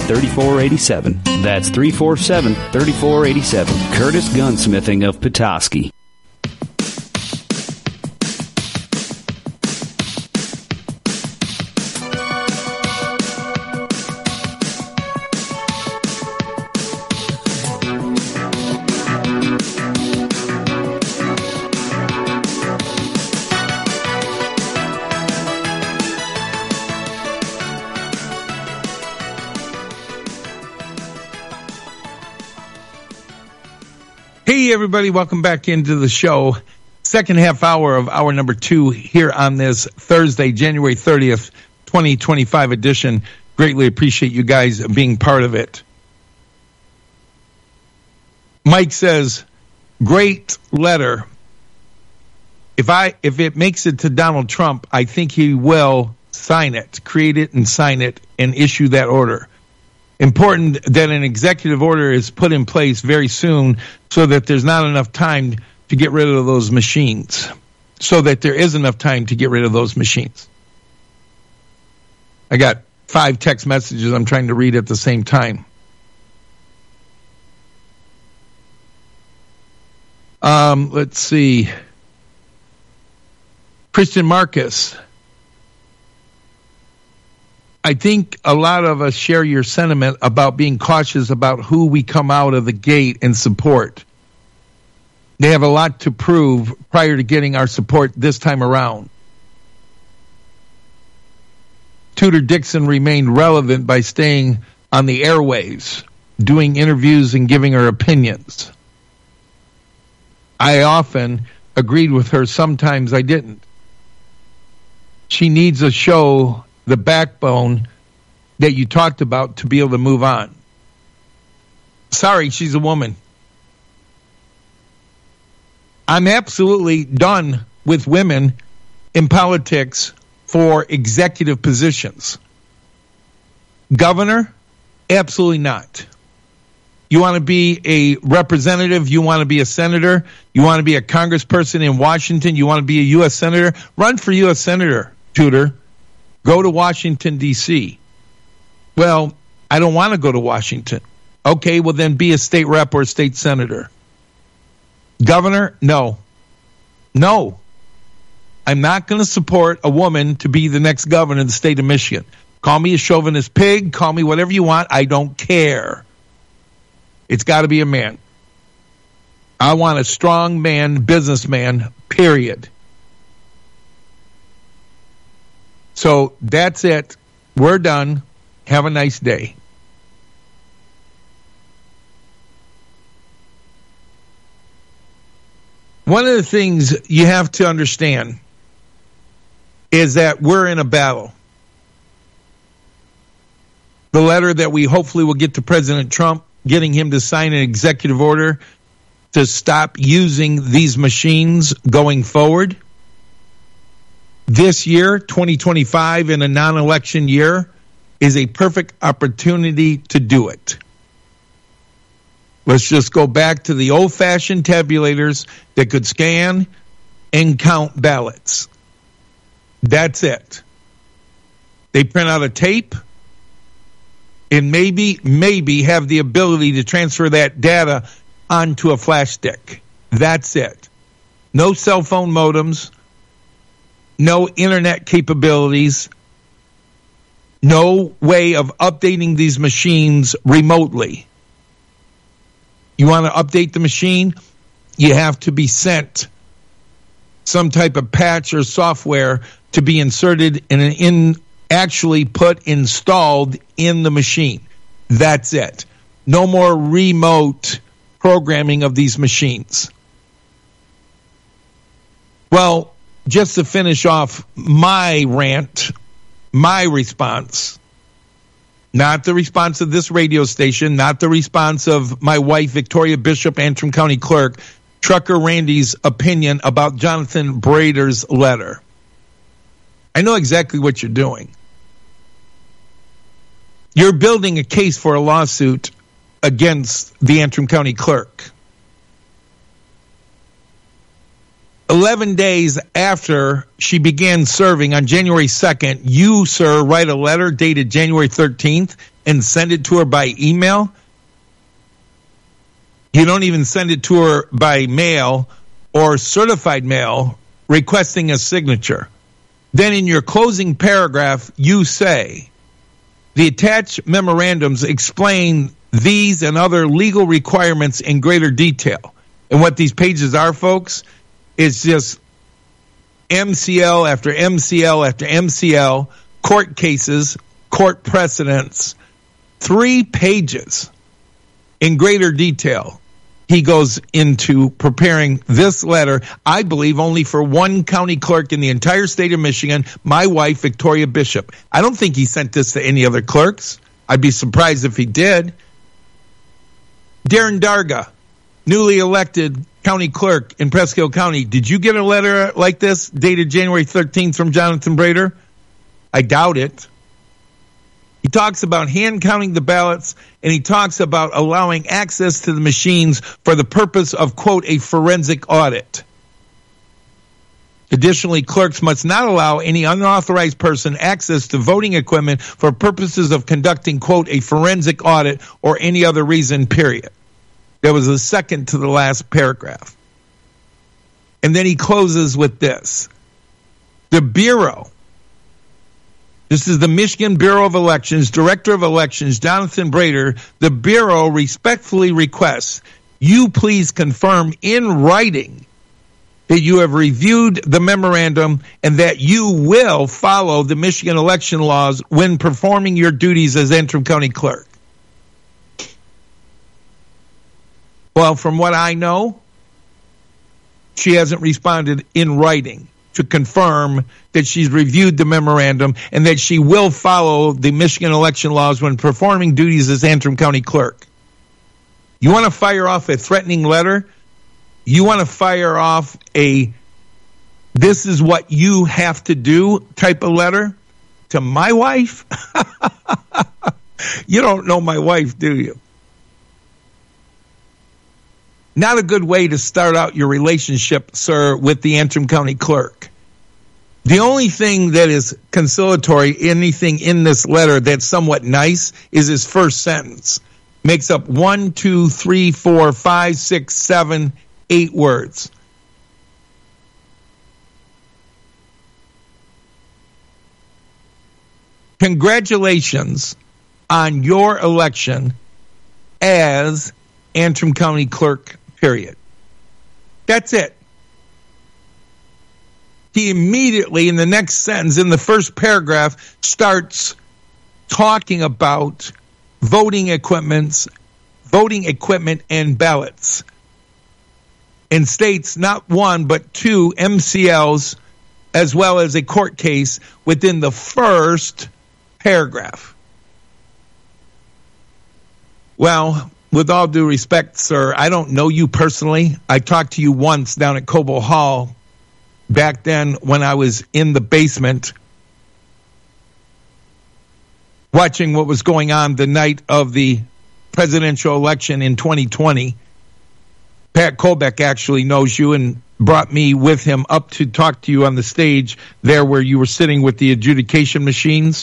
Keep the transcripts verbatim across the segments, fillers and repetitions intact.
three four eight seven. That's three four seven, three four eight seven. Curtis Gunsmithing of Petoskey. Hey, everybody, welcome back into the show. Second half hour of hour number two here on this Thursday, January thirtieth, twenty twenty-five edition. Greatly appreciate you guys being part of it. Mike says, great letter. If I if it makes it to Donald Trump, I think he will sign it, create it and sign it and issue that order. Important that an executive order is put in place very soon so that there's not enough time to get rid of those machines. So that there is enough time to get rid of those machines. I got five text messages I'm trying to read at the same time. Um, let's see. Christian Marcus. I think a lot of us share your sentiment about being cautious about who we come out of the gate and support. They have a lot to prove prior to getting our support this time around. Tudor Dixon remained relevant by staying on the airwaves, doing interviews and giving her opinions. I often agreed with her, sometimes I didn't. She needs to show the backbone that you talked about to be able to move on. Sorry, she's a woman. I'm absolutely done with women in politics for executive positions. Governor? Absolutely not. You want to be a representative, you want to be a senator, you want to be a congressperson in Washington, you want to be a U S senator, run for U S senator, Tudor. Go to Washington, D C Well, I don't want to go to Washington. Okay, well then be a state rep or a state senator. Governor? No. No. I'm not going to support a woman to be the next governor of the state of Michigan. Call me a chauvinist pig, call me whatever you want, I don't care. It's got to be a man. I want a strong man, businessman, period. So that's it. We're done. Have a nice day. One of the things you have to understand is that we're in a battle. The letter that we hopefully will get to President Trump, getting him to sign an executive order to stop using these machines going forward. This year, twenty twenty-five, in a non-election year, is a perfect opportunity to do it. Let's just go back to the old-fashioned tabulators that could scan and count ballots. That's it. They print out a tape and maybe, maybe have the ability to transfer that data onto a flash stick. That's it. No cell phone modems. No internet capabilities, no way of updating these machines remotely. You want to update the machine? You have to be sent some type of patch or software to be inserted and in actually put installed in the machine. That's it. No more remote programming of these machines. Well, just to finish off my rant, my response, not the response of this radio station, not the response of my wife, Victoria Bishop, Antrim County Clerk, Trucker Randy's opinion about Jonathan Brader's letter. I know exactly what you're doing. You're building a case for a lawsuit against the Antrim County Clerk. Eleven days after she began serving on January second, you, sir, write a letter dated January thirteenth and send it to her by email. You don't even send it to her by mail or certified mail requesting a signature. Then in your closing paragraph, you say, the attached memorandums explain these and other legal requirements in greater detail. And what these pages are, folks, is just M C L after M C L after M C L, court cases, court precedents, three pages in greater detail. He goes into preparing this letter, I believe, only for one county clerk in the entire state of Michigan, my wife, Victoria Bishop. I don't think he sent this to any other clerks. I'd be surprised if he did. Darren Darga, newly elected county clerk in Presque Isle County. Did you get a letter like this dated January thirteenth from Jonathan Brader? I doubt it. He talks about hand counting the ballots, and he talks about allowing access to the machines for the purpose of, quote, a forensic audit. Additionally, clerks must not allow any unauthorized person access to voting equipment for purposes of conducting, quote, a forensic audit or any other reason, period. There was a second to the last paragraph. And then he closes with this. The Bureau, this is the Michigan Bureau of Elections, Director of Elections, Jonathan Brader. The Bureau respectfully requests you please confirm in writing that you have reviewed the memorandum and that you will follow the Michigan election laws when performing your duties as Antrim County Clerk. Well, from what I know, she hasn't responded in writing to confirm that she's reviewed the memorandum and that she will follow the Michigan election laws when performing duties as Antrim County Clerk. You want to fire off a threatening letter? You want to fire off a this is what you have to do type of letter to my wife? You don't know my wife, do you? Not a good way to start out your relationship, sir, with the Antrim County Clerk. The only thing that is conciliatory, anything in this letter that's somewhat nice, is his first sentence. Makes up one, two, three, four, five, six, seven, eight words. Congratulations on your election as Antrim County Clerk, period. That's it. He immediately, in the next sentence, in the first paragraph, starts talking about voting equipments, voting equipment and ballots, and states not one but two M C Ls as well as a court case within the first paragraph. Well, with all due respect, sir, I don't know you personally. I talked to you once down at Cobo Hall back then when I was in the basement watching what was going on the night of the presidential election in twenty twenty. Pat Kolbeck actually knows you and brought me with him up to talk to you on the stage there where you were sitting with the adjudication machines,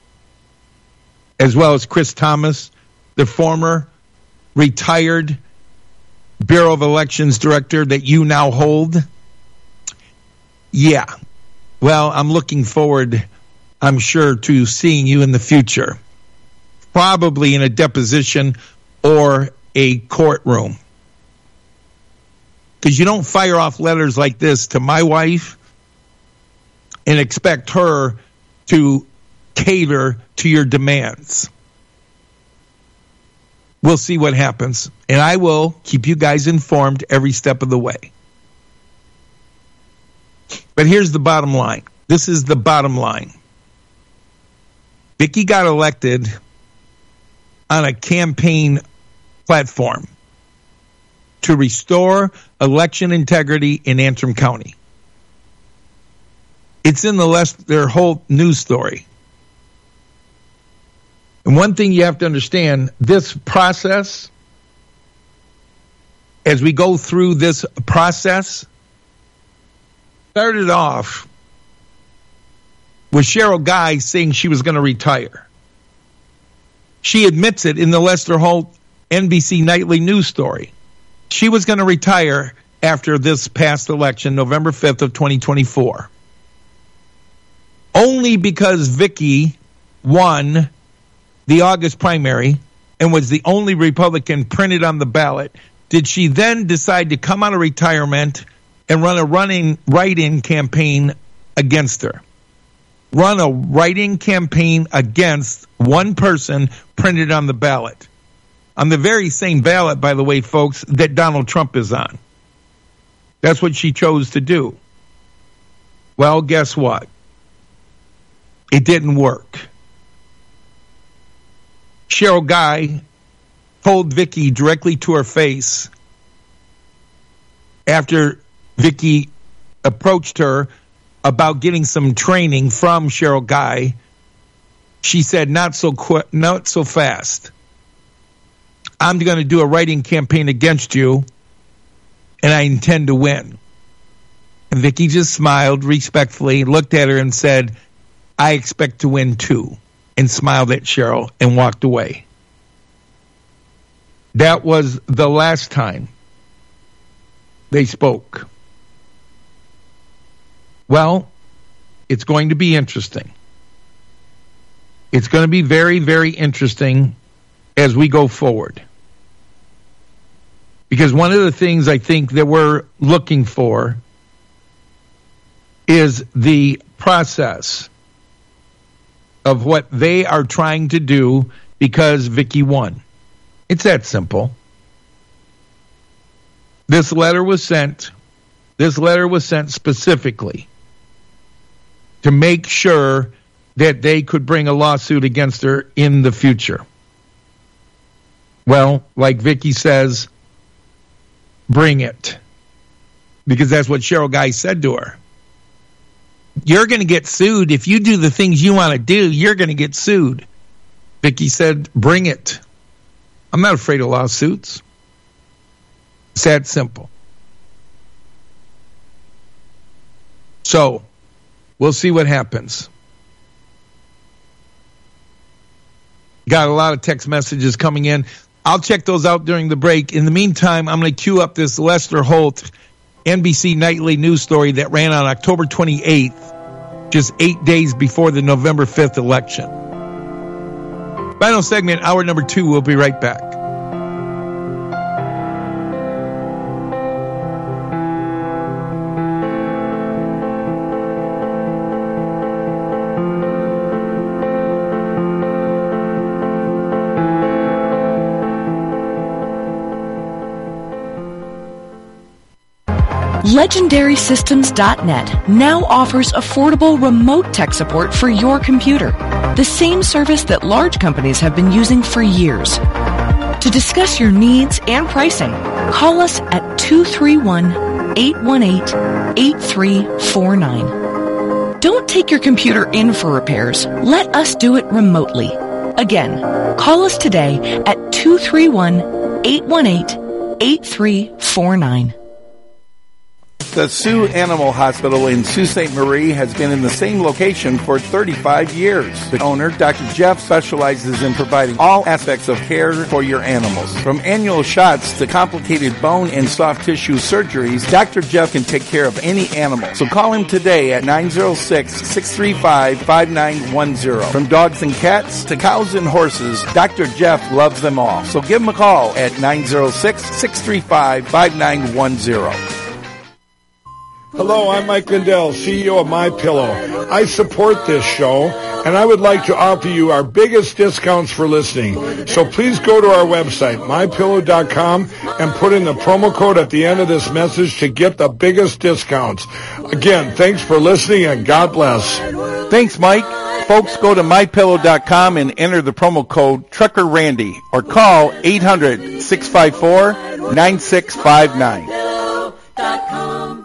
as well as Chris Thomas, the former retired Bureau of Elections director that you now hold. Yeah. Well, I'm looking forward, I'm sure, to seeing you in the future. Probably in a deposition or a courtroom. Because you don't fire off letters like this to my wife and expect her to cater to your demands. We'll see what happens. And I will keep you guys informed every step of the way. But here's the bottom line. This is the bottom line. Vicki got elected on a campaign platform to restore election integrity in Antrim County. It's in the less, their whole news story. And one thing you have to understand, this process, as we go through this process, started off with Cheryl Guy saying she was going to retire. She admits it in the Lester Holt N B C Nightly News story. She was going to retire after this past election, November fifth of twenty twenty-four. Only because Vicky won the August primary and was the only Republican printed on the ballot did she then decide to come out of retirement and run a running write-in campaign against her. Run a write-in campaign against one person printed on the ballot. On the very same ballot, by the way, folks, that Donald Trump is on. That's what she chose to do. Well, guess what? It didn't work. Cheryl Guy told Vicky directly to her face after Vicky approached her about getting some training from Cheryl Guy. She said, not so quick, not so fast. I'm going to do a write-in campaign against you, and I intend to win. And Vicky just smiled respectfully, looked at her and said, I expect to win too, and smiled at Cheryl and walked away. That was the last time they spoke. Well, it's going to be interesting. It's going to be very, very interesting as we go forward. Because one of the things I think that we're looking for is the process of what they are trying to do because Vicky won. It's that simple. This letter was sent, this letter was sent specifically to make sure that they could bring a lawsuit against her in the future. Well, like Vicky says, bring it. Because that's what Cheryl Guy said to her. You're going to get sued. If you do the things you want to do, you're going to get sued. Vicky said, bring it. I'm not afraid of lawsuits. It's that simple. So, we'll see what happens. Got a lot of text messages coming in. I'll check those out during the break. In the meantime, I'm going to queue up this Lester Holt N B C Nightly News story that ran on October twenty-eighth, just eight days before the November fifth election. Final segment, hour number two. We'll be right back. Legendary Systems dot net now offers affordable remote tech support for your computer, the same service that large companies have been using for years. To discuss your needs and pricing, call us at two three one, eight one eight, eight three four nine. Don't take your computer in for repairs. Let us do it remotely. Again, call us today at two three one, eight one eight, eight three four nine. The Sioux Animal Hospital in Sault Ste. Marie has been in the same location for thirty-five years. The owner, Doctor Jeff, specializes in providing all aspects of care for your animals. From annual shots to complicated bone and soft tissue surgeries, Doctor Jeff can take care of any animal. So call him today at nine oh six, six three five, five nine one zero. From dogs and cats to cows and horses, Doctor Jeff loves them all. So give him a call at nine oh six, six three five, five nine one zero. Hello, I'm Mike Lindell, C E O of MyPillow. I support this show, and I would like to offer you our biggest discounts for listening. So please go to our website, my pillow dot com, and put in the promo code at the end of this message to get the biggest discounts. Again, thanks for listening, and God bless. Thanks, Mike. Folks, go to my pillow dot com and enter the promo code Trucker Randy, or call eight hundred, six five four, nine six five nine.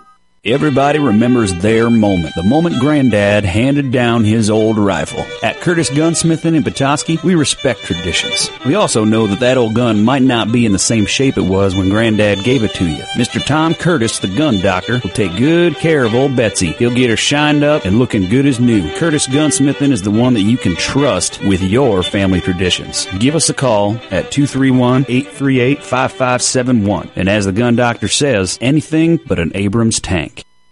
Everybody remembers their moment, the moment Granddad handed down his old rifle. At Curtis Gunsmithing in Petoskey, we respect traditions. We also know that that old gun might not be in the same shape it was when Granddad gave it to you. Mister Tom Curtis, the gun doctor, will take good care of old Betsy. He'll get her shined up and looking good as new. Curtis Gunsmithing is the one that you can trust with your family traditions. Give us a call at two three one, eight three eight, five five seven one. And as the gun doctor says, anything but an Abrams tank.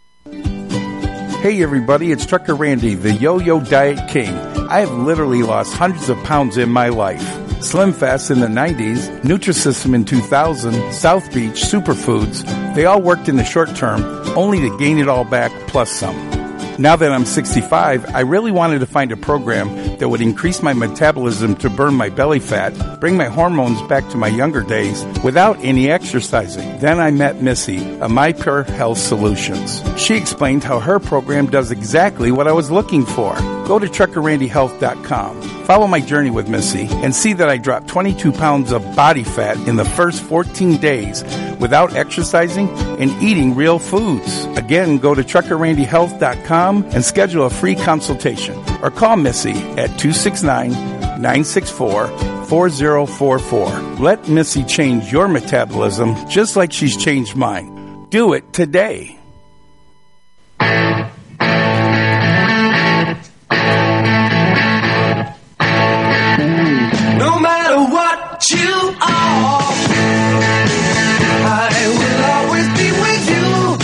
Hey everybody, it's Trucker Randy, the Yo-Yo Diet King. I have literally lost hundreds of pounds in my life. Slim Fast in the nineties, Nutrisystem in two thousand, South Beach, Superfoods, they all worked in the short term, only to gain it all back plus some. Now that I'm sixty-five, I really wanted to find a program that would increase my metabolism to burn my belly fat, bring my hormones back to my younger days without any exercising. Then I met Missy of My Pure Health Solutions. She explained how her program does exactly what I was looking for. Go to trucker randy health dot com. Follow my journey with Missy and see that I dropped twenty-two pounds of body fat in the first fourteen days without exercising and eating real foods. Again, go to trucker randy health dot com and schedule a free consultation or call Missy at two six nine, nine six four, four zero four four. Let Missy change your metabolism just like she's changed mine. Do it today. No matter what you are, I will always be with you.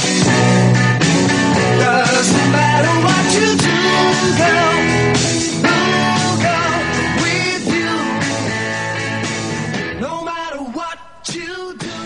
Doesn't matter what you do, girl, I'll go with you. No matter what you do,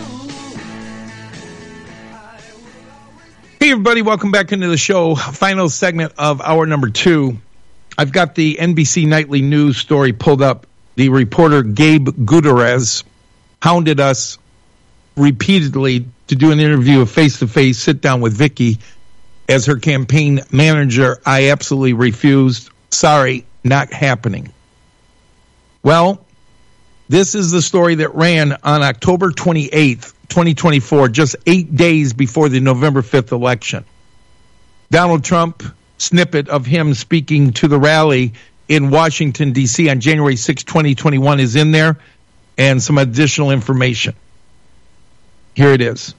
I will always be. Hey, everybody, welcome back into the show. Final segment of hour number two. I've got the N B C Nightly News story pulled up. The reporter Gabe Gutierrez hounded us repeatedly to do an interview, a face-to-face sit-down with Vicky as her campaign manager. I absolutely refused. Sorry, not happening. Well, this is the story that ran on October twenty-eighth, twenty twenty-four, just eight days before the November fifth election. Donald Trump, snippet of him speaking to the rally in Washington, D C on January sixth, twenty twenty-one is in there, and some additional information. Here it is.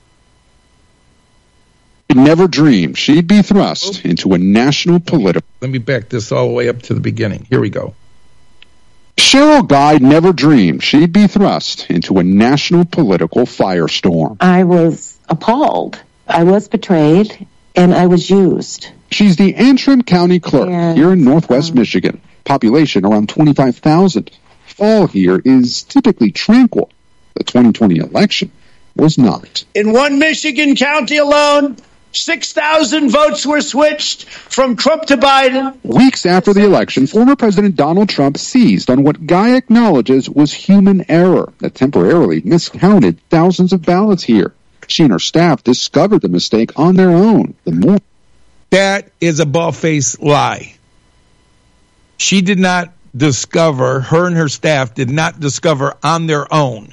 Never dreamed she'd be thrust into a national political... Let me back this all the way up to the beginning. Here we go. Cheryl Guy never dreamed she'd be thrust into a national political firestorm. I was appalled. I was betrayed, and I was used. She's the Antrim County Clerk and, here in Northwest um, Michigan. Population around twenty-five thousand. Fall here is typically tranquil. The twenty twenty election was not. In one Michigan county alone, six thousand votes were switched from Trump to Biden. Weeks after the election, former President Donald Trump seized on what Guy acknowledges was human error that temporarily miscounted thousands of ballots here. She and her staff discovered the mistake on their own. The more That is a bald-faced lie. She did not discover, her and her staff did not discover on their own.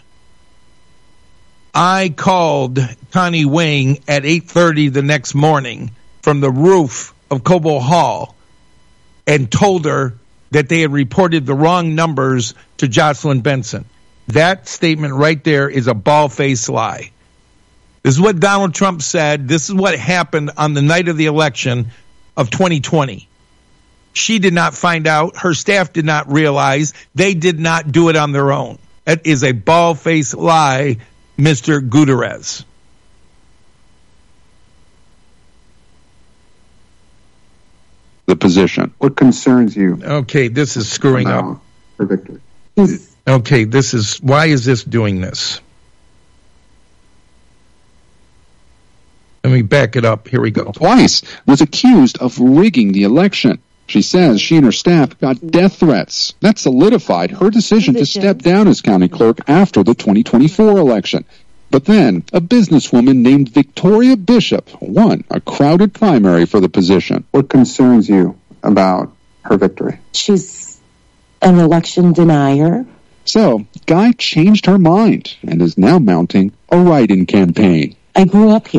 I called Connie Wing at eight thirty the next morning from the roof of Cobo Hall and told her that they had reported the wrong numbers to Jocelyn Benson. That statement right there is a bald-faced lie. This is what Donald Trump said. This is what happened on the night of the election of twenty twenty. She did not find out. Her staff did not realize. They did not do it on their own. That is a bald-faced lie, Mister Gutierrez. the position. What concerns you? Okay, this is screwing up. For victory. Okay, this is, why is this doing this? Let me back it up. Here we go. Twice was accused of rigging the election. She says she and her staff got death threats. That solidified her decision to step down as county clerk after the twenty twenty-four election. But then, a businesswoman named Victoria Bishop won a crowded primary for the position. What concerns you about her victory? She's an election denier. So, Guy changed her mind and is now mounting a write-in campaign. I grew up here.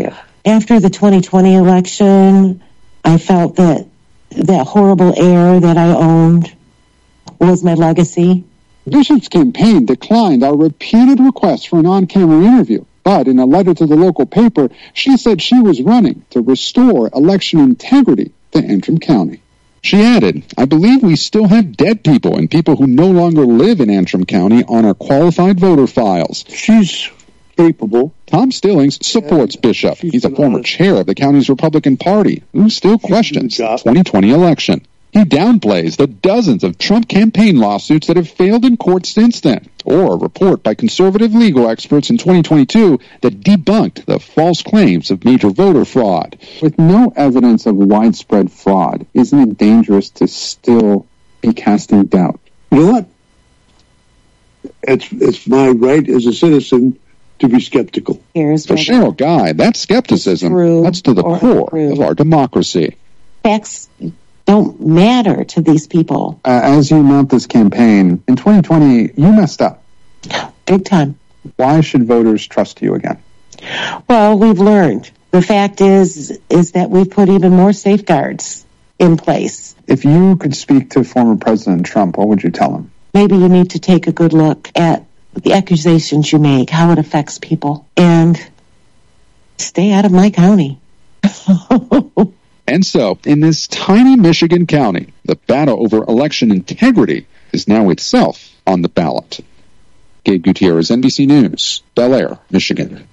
After the twenty twenty election, I felt that that horrible air that I owned was my legacy. Bishop's campaign declined our repeated requests for an on-camera interview, but in a letter to the local paper, she said she was running to restore election integrity to Antrim County. She added, "I believe we still have dead people and people who no longer live in Antrim County on our qualified voter files." She's capable. Tom Stillings supports Bishop. He's a former chair of the county's Republican Party who still questions the twenty twenty election. He downplays the dozens of Trump campaign lawsuits that have failed in court since then, or a report by conservative legal experts in twenty twenty-two that debunked the false claims of major voter fraud. With no evidence of widespread fraud, isn't it dangerous to still be casting doubt? You know what? It's, it's my right as a citizen to be skeptical. Here's For Cheryl Guy, that skepticism cuts to the core of our democracy. Facts don't matter to these people. Uh, as you mount this campaign, in twenty twenty, you messed up. Big time. Why should voters trust you again? Well, we've learned. The fact is, is that we've put even more safeguards in place. If you could speak to former President Trump, what would you tell him? Maybe you need to take a good look at the accusations you make, how it affects people, and stay out of my county. And so, in this tiny Michigan county, the battle over election integrity is now itself on the ballot. Gabe Gutierrez, N B C News, Bel Air, Michigan.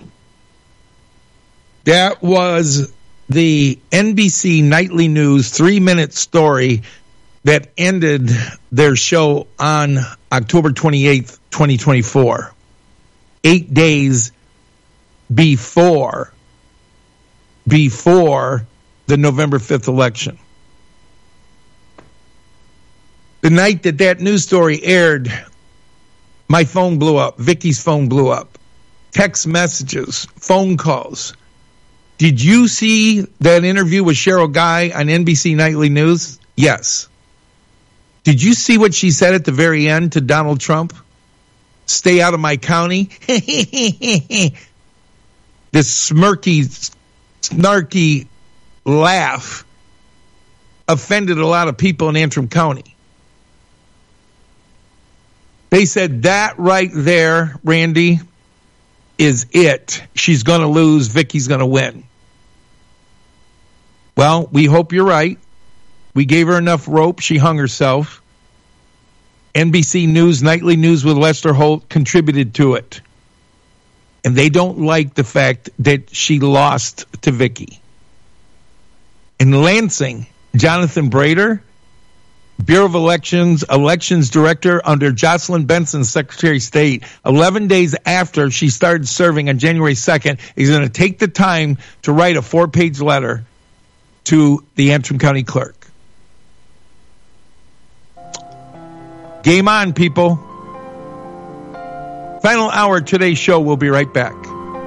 That was the N B C Nightly News three-minute story that ended their show on October twenty-eighth, twenty twenty-four. Eight days before, before the November fifth election. The night that that news story aired, my phone blew up. Vicky's phone blew up. Text messages, phone calls. Did you see that interview with Cheryl Guy on N B C Nightly News? Yes. Did you see what she said at the very end to Donald Trump? Stay out of my county. This smirky, snarky laugh offended a lot of people in Antrim County. They said that right there, Randy, is it. She's going to lose. Vicky's going to win. Well, we hope you're right. We gave her enough rope. She hung herself. N B C News, Nightly News with Lester Holt contributed to it. And they don't like the fact that she lost to Vicky. In Lansing, Jonathan Brader, Bureau of Elections, Elections Director under Jocelyn Benson, Secretary of State, eleven days after she started serving on January second, is going to take the time to write a four-page letter to the Antrim County Clerk. Game on, people. Final hour of today's show. We'll be right back.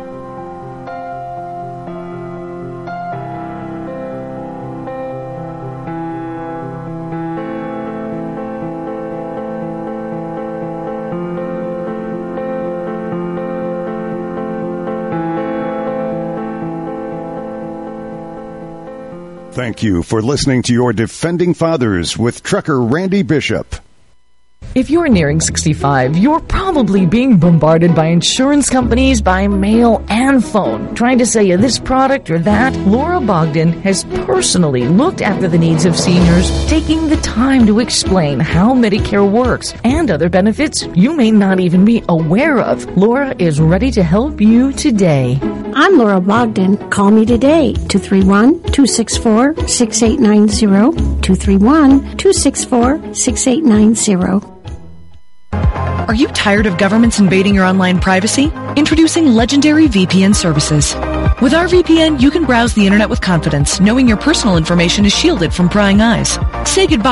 Thank you for listening to your Defending Fathers with Trucker Randy Bishop. If you're nearing sixty-five, you're probably being bombarded by insurance companies by mail and phone, trying to sell you this product or that. Laura Bogdan has personally looked after the needs of seniors, taking the time to explain how Medicare works and other benefits you may not even be aware of. Laura is ready to help you today. I'm Laura Bogdan. Call me today, two three one, two six four, six eight nine zero, two three one, two six four, six eight nine zero. Are you tired of governments invading your online privacy? Introducing Legendary V P N services. With our V P N, you can browse the internet with confidence, knowing your personal information is shielded from prying eyes. Say goodbye